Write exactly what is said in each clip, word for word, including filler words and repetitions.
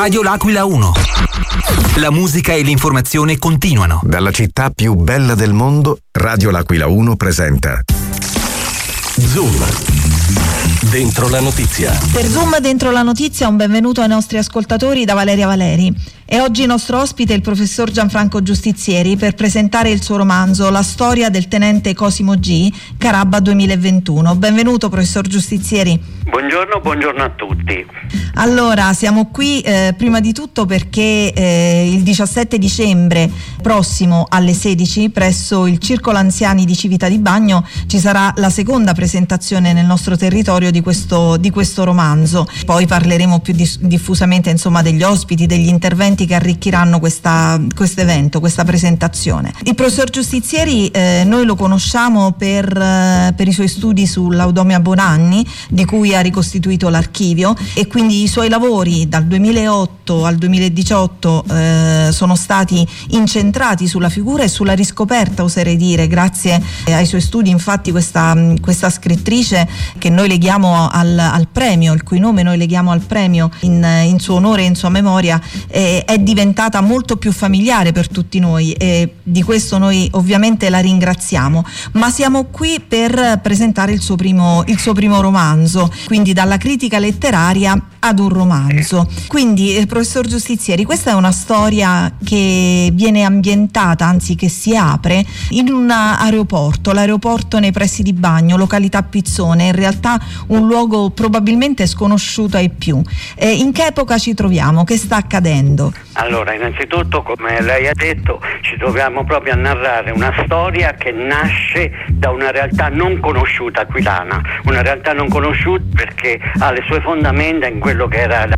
Radio L'Aquila uno. La musica e l'informazione continuano. Dalla città più bella del mondo, Radio L'Aquila uno presenta Zoom. Dentro la notizia. Per Zoom Dentro la notizia un benvenuto ai nostri ascoltatori da Valeria Valeri. E oggi il nostro ospite è il professor Gianfranco Giustizieri per presentare il suo romanzo La storia del tenente Cosimo G, Carabba duemilaventuno. Benvenuto professor Giustizieri. Buongiorno, buongiorno a tutti. Allora, siamo qui eh, prima di tutto perché eh, il diciassette dicembre prossimo alle sedici presso il Circolo Anziani di Civita di Bagno ci sarà la seconda presentazione nel nostro territorio di questo, di questo romanzo. Poi parleremo più dis- diffusamente insomma degli ospiti, degli interventi che arricchiranno questa, questo evento, questa presentazione. Il professor Giustizieri eh, noi lo conosciamo per, eh, per i suoi studi sull'Audomia Bonanni, di cui ha ricostituito l'archivio, e quindi i suoi lavori dal duemilaotto al duemiladiciotto eh, sono stati incentrati sulla figura e sulla riscoperta, oserei dire, grazie ai suoi studi. Infatti questa, questa scrittrice che noi leghiamo al, al premio, il cui nome noi leghiamo al premio in, in suo onore e in sua memoria, eh, è diventata molto più familiare per tutti noi, e di questo noi ovviamente la ringraziamo. Ma siamo qui per presentare il suo primo, il suo primo romanzo, quindi dalla critica letteraria ad un romanzo. Quindi eh, professor Giustizieri, questa è una storia che viene ambientata, anzi che si apre in un aeroporto, l'aeroporto nei pressi di Bagno, località Pizzone, in realtà un luogo probabilmente sconosciuto ai più. Eh, in che epoca ci troviamo? Che sta accadendo? Allora, innanzitutto, come lei ha detto, ci troviamo proprio a narrare una storia che nasce da una realtà non conosciuta aquilana, una realtà non conosciuta perché ha le sue fondamenta in quello che era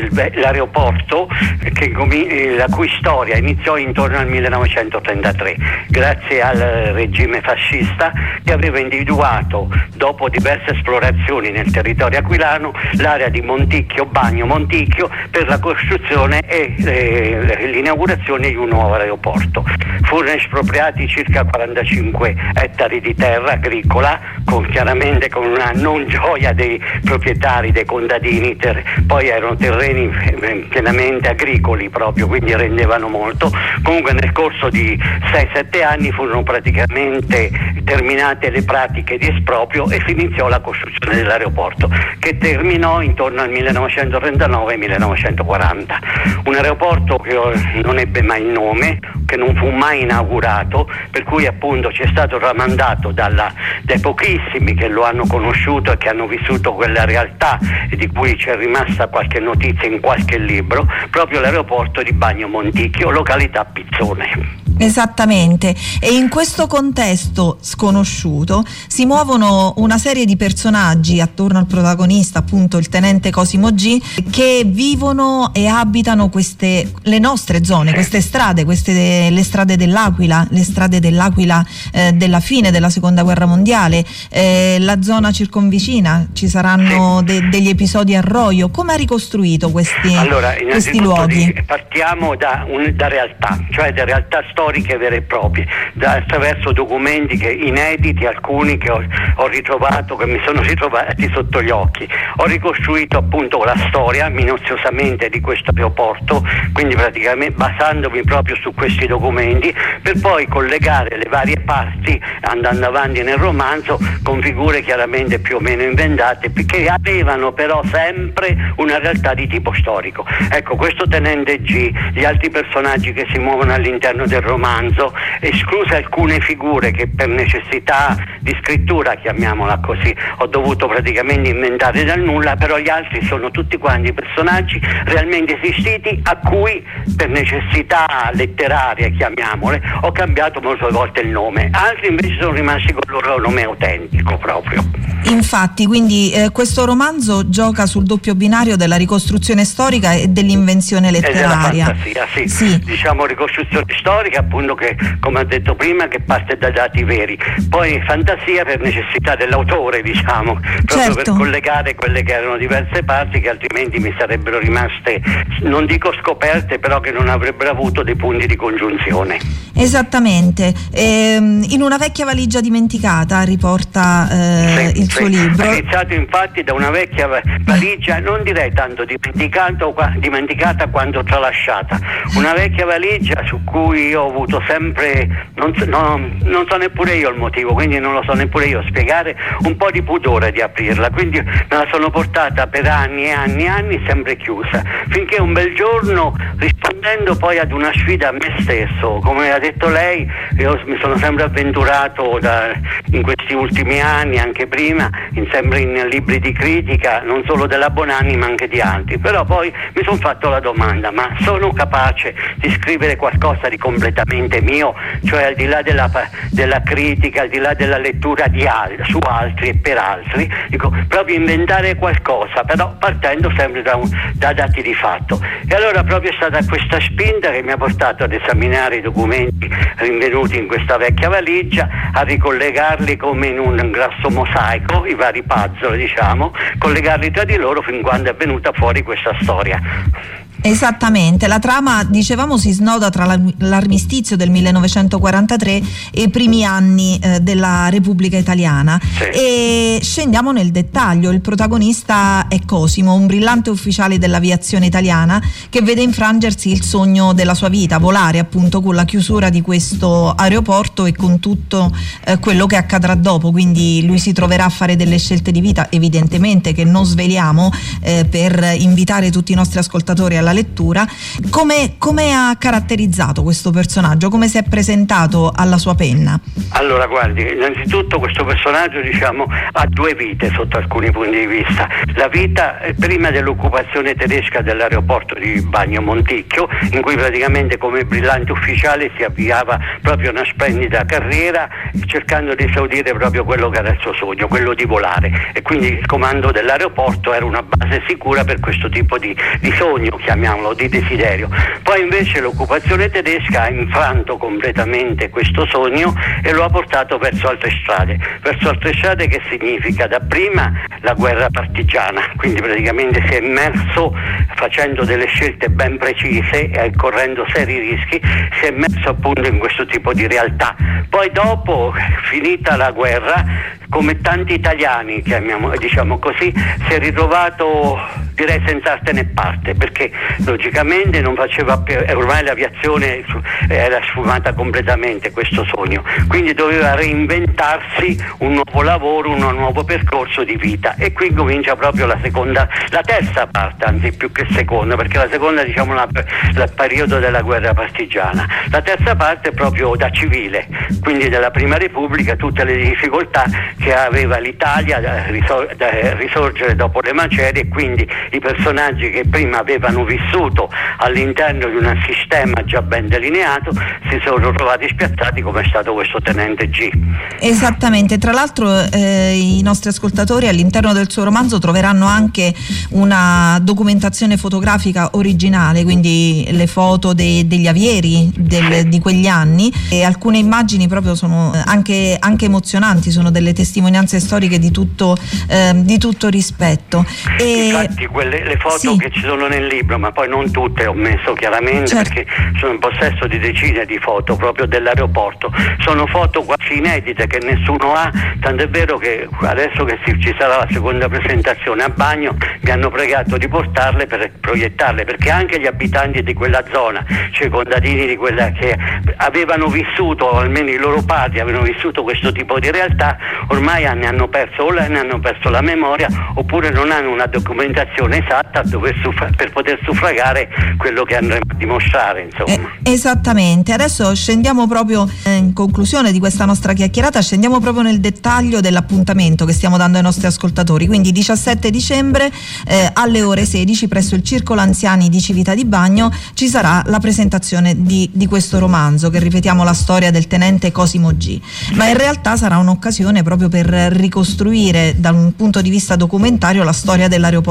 l'aeroporto, che, la cui storia iniziò intorno al millenovecentotrentatré, grazie al regime fascista che aveva individuato, dopo diverse esplorazioni nel territorio aquilano, l'area di Monticchio, Bagno Monticchio, per la costruzione e eh, l'inaugurazione di un nuovo aeroporto. Furono espropriati circa quarantacinque ettari di terra agricola, con, chiaramente con una non gioia dei proprietari, dei contadini. Ter- poi erano terreni pienamente agricoli proprio, quindi rendevano molto. Comunque nel corso di sei sette anni furono praticamente terminate le pratiche di esproprio e si iniziò la costruzione dell'aeroporto, che terminò intorno al millenovecentotrentanove millenovecentoquaranta. Un aeroporto che non ebbe mai il nome, che non fu mai inaugurato, per cui appunto ci è stato ramandato dalla, dai pochissimi che lo hanno conosciuto e che hanno vissuto quella realtà e di cui c'è rimasta qualche notizia in qualche libro, proprio l'aeroporto di Bagno Monticchio, località Pizzone. Esattamente, e in questo contesto sconosciuto si muovono una serie di personaggi attorno al protagonista, appunto il tenente Cosimo G, che vivono e abitano queste le nostre zone, queste strade, queste le strade dell'Aquila, le strade dell'Aquila eh, della fine della seconda guerra mondiale, eh, la zona circonvicina. Ci saranno de- degli episodi a Roio. Come ha ricostruito questi, allora, questi luoghi? Di, partiamo da, un, da realtà, cioè da realtà storiche vere e proprie, da, attraverso documenti che, inediti, alcuni che ho, ho ritrovato, che mi sono ritrovati sotto gli occhi. Ho ricostruito appunto la storia minuziosamente di questo aeroporto, quindi praticamente basandomi proprio su questi documenti, per poi collegare le varie parti andando avanti nel romanzo con figure chiaramente più o meno inventate, che avevano però sempre una realtà di tipo storico. Ecco, questo tenente G, gli altri personaggi che si muovono all'interno del romanzo, escluse alcune figure che per necessità di scrittura, chiamiamola così, ho dovuto praticamente inventare dal nulla, però gli altri sono tutti quanti personaggi realmente esistiti a cui per necessità letterarie, chiamiamole, ho cambiato molte volte il nome. Altri invece sono rimasti con il loro nome autentico proprio. Infatti, quindi eh, questo romanzo gioca sul doppio binario della ricostruzione storica e dell'invenzione letteraria. E della fantasia, sì. sì. Diciamo ricostruzione storica, appunto che, come ho detto prima, che parte da dati veri, poi fantasia per necessità dell'autore, diciamo, proprio certo. per collegare quelle che erano diverse parti che altrimenti mi sarebbero rimaste, non dico scoperte, però che non avrebbero avuto dei punti di congiunzione. Esattamente. Ehm, in una vecchia valigia dimenticata riporta eh, sì, il suo sì. libro. È iniziato infatti da una vecchia valigia, non direi tanto dimenticata, dimenticata quanto tralasciata, una vecchia valigia su cui io ho avuto sempre, non so, no, non so neppure io il motivo, quindi non lo so neppure io spiegare, un po' di pudore di aprirla, quindi me la sono portata per anni e anni e anni sempre chiusa, finché un bel giorno, rispondendo poi ad una sfida a me stesso, come ha detto lei, io mi sono sempre avventurato da, in questi ultimi anni, anche prima, in, sempre in libri di critica, non solo della Bonanni ma anche di altri, però poi mi sono fatto la domanda: ma sono capace di scrivere qualcosa di completamente mio, cioè al di là della, della critica, al di là della lettura di al, su altri e per altri, dico, proprio inventare qualcosa, però partendo sempre da, un, da dati di fatto. E allora proprio è stata questa spinta che mi ha portato ad esaminare i documenti rinvenuti in questa vecchia valigia, a ricollegarli come in un grosso mosaico, i vari puzzle, diciamo, collegarli tra di loro fin quando è venuta fuori questa storia. Esattamente, la trama, dicevamo, si snoda tra l'armistizio del millenovecentoquarantatré e i primi anni eh, della Repubblica Italiana, sì. E scendiamo nel dettaglio. Il protagonista è Cosimo, un brillante ufficiale dell'aviazione italiana che vede infrangersi il sogno della sua vita, volare appunto con la chiusura di questo aeroporto e con tutto eh, quello che accadrà dopo, quindi lui si troverà a fare delle scelte di vita evidentemente che non sveliamo eh, per invitare tutti i nostri ascoltatori alla lettura. Come, come ha caratterizzato questo personaggio? Come si è presentato alla sua penna? Allora guardi, innanzitutto questo personaggio, diciamo, ha due vite sotto alcuni punti di vista. La vita prima dell'occupazione tedesca dell'aeroporto di Bagno Monticchio, in cui praticamente come brillante ufficiale si avviava proprio una splendida carriera cercando di esaudire proprio quello che era il suo sogno, quello di volare, e quindi il comando dell'aeroporto era una base sicura per questo tipo di, di sogno, chiamiamolo, di desiderio. Poi invece l'occupazione tedesca ha infranto completamente questo sogno e lo ha portato verso altre strade, verso altre strade che significa dapprima la guerra partigiana, quindi praticamente si è immerso facendo delle scelte ben precise e correndo seri rischi, si è immerso appunto in questo tipo di realtà. Poi dopo, finita la guerra, come tanti italiani, chiamiamo, diciamo così, si è ritrovato, direi, senza arte né parte, perché logicamente non faceva più, ormai l'aviazione era sfumata completamente questo sogno, quindi doveva reinventarsi un nuovo lavoro, un nuovo percorso di vita, e qui comincia proprio la seconda, la terza parte, anzi più che seconda, perché la seconda, diciamo, la, il periodo della guerra partigiana. La terza parte è proprio da civile, quindi della Prima Repubblica, tutte le difficoltà che aveva l'Italia da, risor- da risorgere dopo le macerie, e quindi i personaggi che prima avevano vissuto all'interno di un sistema già ben delineato si sono trovati spiazzati, come è stato questo tenente G. Esattamente, tra l'altro eh, i nostri ascoltatori all'interno del suo romanzo troveranno anche una documentazione fotografica originale, quindi le foto de- degli avieri del, di quegli anni, e alcune immagini proprio sono anche, anche emozionanti, sono delle testimonianze storiche di tutto, eh, di tutto rispetto. E infatti quelle, le foto sì. che ci sono nel libro, ma poi non tutte ho messo chiaramente, certo, perché sono in possesso di decine di foto proprio dell'aeroporto, sono foto quasi inedite che nessuno ha, tanto è vero che adesso che ci sarà la seconda presentazione a Bagno mi hanno pregato di portarle per proiettarle, perché anche gli abitanti di quella zona, cioè i contadini di quella che avevano vissuto, o almeno i loro padri avevano vissuto questo tipo di realtà, ormai ne hanno perso o ne hanno perso la memoria, oppure non hanno una documentazione esatta dove suffra- per poter suffragare quello che andremo a dimostrare, insomma. Eh, esattamente, adesso scendiamo proprio eh, in conclusione di questa nostra chiacchierata, scendiamo proprio nel dettaglio dell'appuntamento che stiamo dando ai nostri ascoltatori, quindi diciassette dicembre eh, alle ore sedici presso il Circolo Anziani di Civita di Bagno ci sarà la presentazione di, di questo romanzo che, ripetiamo, la storia del tenente Cosimo G, ma in realtà sarà un'occasione proprio per ricostruire da un punto di vista documentario la storia dell'aeroporto di Bagno.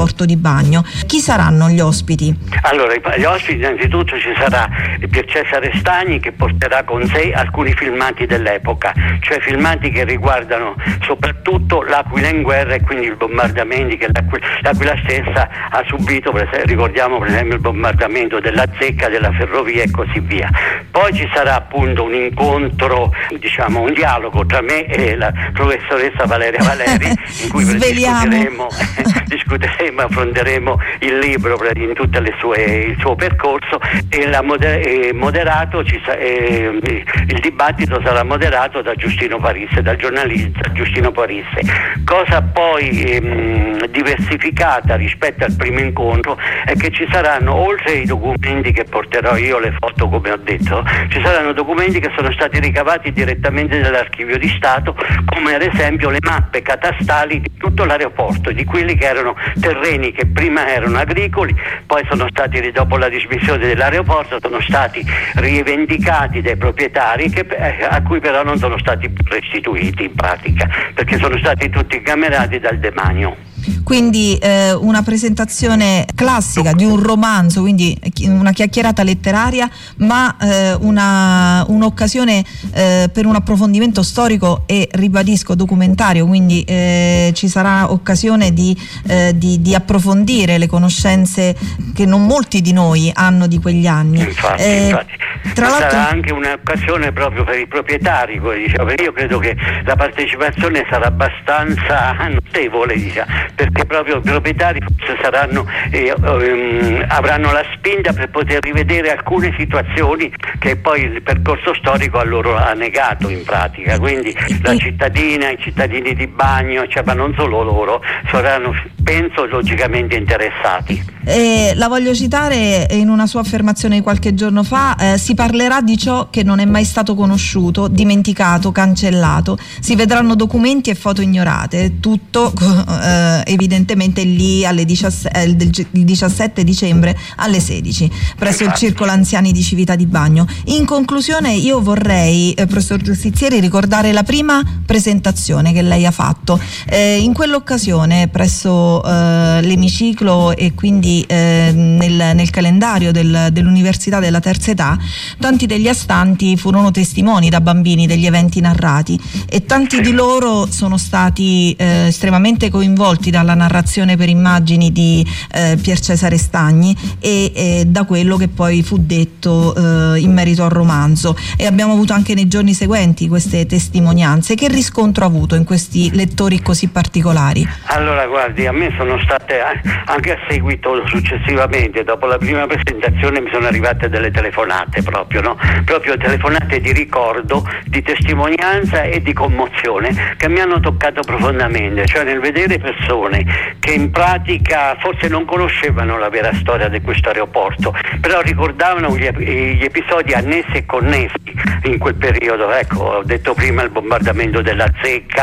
Bagno. Chi saranno gli ospiti? Allora, gli ospiti innanzitutto ci sarà Pier Cesare Stagni, che porterà con sé alcuni filmati dell'epoca, cioè filmati che riguardano soprattutto l'Aquila in guerra e quindi i bombardamenti che l'Aquila, l'Aquila stessa ha subito. Per esempio, ricordiamo per esempio il bombardamento della Zecca, della ferrovia e così via. Poi ci sarà appunto un incontro, diciamo un dialogo tra me e la professoressa Valeria Valeri in cui discuteremo, discuteremo, affronteremo il libro in tutte le sue, il suo percorso, e la moder- eh, moderato ci sa- eh, il dibattito sarà moderato da Giustino Parisse, dal giornalista Giustino Parisse. Cosa poi ehm, diversificata rispetto al primo incontro è che ci saranno, oltre ai documenti che porterò io, le foto come ho detto, ci saranno documenti che sono stati ricavati direttamente dall'Archivio di Stato, come ad esempio le mappe catastali di tutto l'aeroporto, di quelli che erano terreni che prima erano agricoli, poi sono stati, dopo la dismissione dell'aeroporto, sono stati rivendicati dai proprietari che, a cui però non sono stati restituiti in pratica, perché sono stati tutti incamerati dal demanio. Quindi eh, una presentazione classica di un romanzo, quindi una chiacchierata letteraria, ma eh, una, un'occasione eh, per un approfondimento storico e, ribadisco, documentario, quindi eh, ci sarà occasione di, eh, di, di approfondire le conoscenze che non molti di noi hanno di quegli anni. Infatti, eh, infatti. Tra l'altro sarà anche un'occasione proprio per i proprietari, come diciamo. Io credo che la partecipazione sarà abbastanza notevole, diciamo, perché proprio i proprietari saranno, eh, um, avranno la spinta per poter rivedere alcune situazioni che poi il percorso storico a loro ha negato in pratica. Quindi la cittadina, i cittadini di Bagno, cioè, ma non solo loro, saranno, penso, logicamente interessati. Eh, la voglio citare in una sua affermazione di qualche giorno fa: eh, si parlerà di ciò che non è mai stato conosciuto, dimenticato, cancellato, si vedranno documenti e foto ignorate, tutto eh, evidentemente lì alle diciassette, il diciassette dicembre alle sedici presso il Circolo Anziani di Civita di Bagno. In conclusione, io vorrei, eh, professor Giustizieri, ricordare la prima presentazione che lei ha fatto. Eh, in quell'occasione presso eh, l'emiciclo e quindi eh, nel, nel calendario del, dell'Università della Terza Età, tanti degli astanti furono testimoni da bambini degli eventi narrati, e tanti di loro sono stati eh, estremamente coinvolti dalla narrazione per immagini di eh, Pier Cesare Stagni e, e da quello che poi fu detto eh, in merito al romanzo, e abbiamo avuto anche nei giorni seguenti queste testimonianze. Che riscontro ha avuto in questi lettori così particolari? Allora, guardi, a me sono state, anche a seguito successivamente, dopo la prima presentazione, mi sono arrivate delle telefonate proprio, no? Proprio telefonate di ricordo, di testimonianza e di commozione, che mi hanno toccato profondamente, cioè nel vedere persone che in pratica forse non conoscevano la vera storia di questo aeroporto, però ricordavano gli, gli episodi annessi e connessi in quel periodo. Ecco, ho detto prima il bombardamento della Zecca,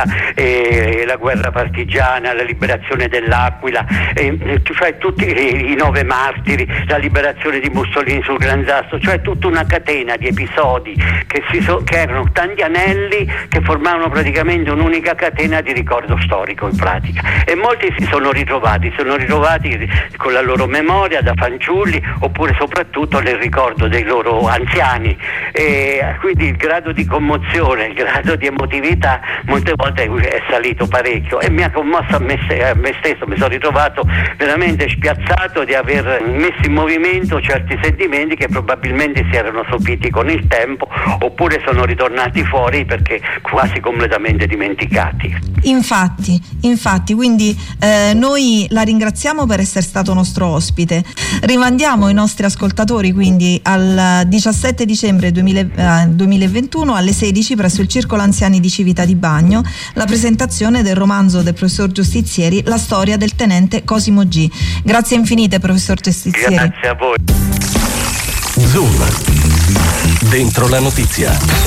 e la guerra partigiana, la liberazione dell'Aquila, e, cioè tutti i, i nove martiri, la liberazione di Mussolini sul Gran Sasso, cioè tutta una catena di episodi che, si so, che erano tanti anelli che formavano praticamente un'unica catena di ricordo storico in pratica, e molti si sono ritrovati, sono ritrovati con la loro memoria da fanciulli, oppure soprattutto nel ricordo dei loro anziani, e quindi il grado di commozione, il grado di emotività molte volte è salito parecchio, e mi ha commosso a me, a me stesso. Mi sono ritrovato veramente spiazzato di aver messo in movimento certi sentimenti che probabilmente si erano sopiti con il tempo, oppure sono ritornati fuori perché quasi completamente dimenticati. Infatti, infatti, quindi eh, noi la ringraziamo per essere stato nostro ospite. Rimandiamo i nostri ascoltatori quindi al diciassette dicembre duemilaventuno alle sedici presso il Circolo Anziani di Civita di Bagno, la presentazione del romanzo del professor Giustizieri, La storia del tenente Cosimo G. Grazie infinite, professor Giustizieri. Grazie a voi. Zoom, dentro la notizia.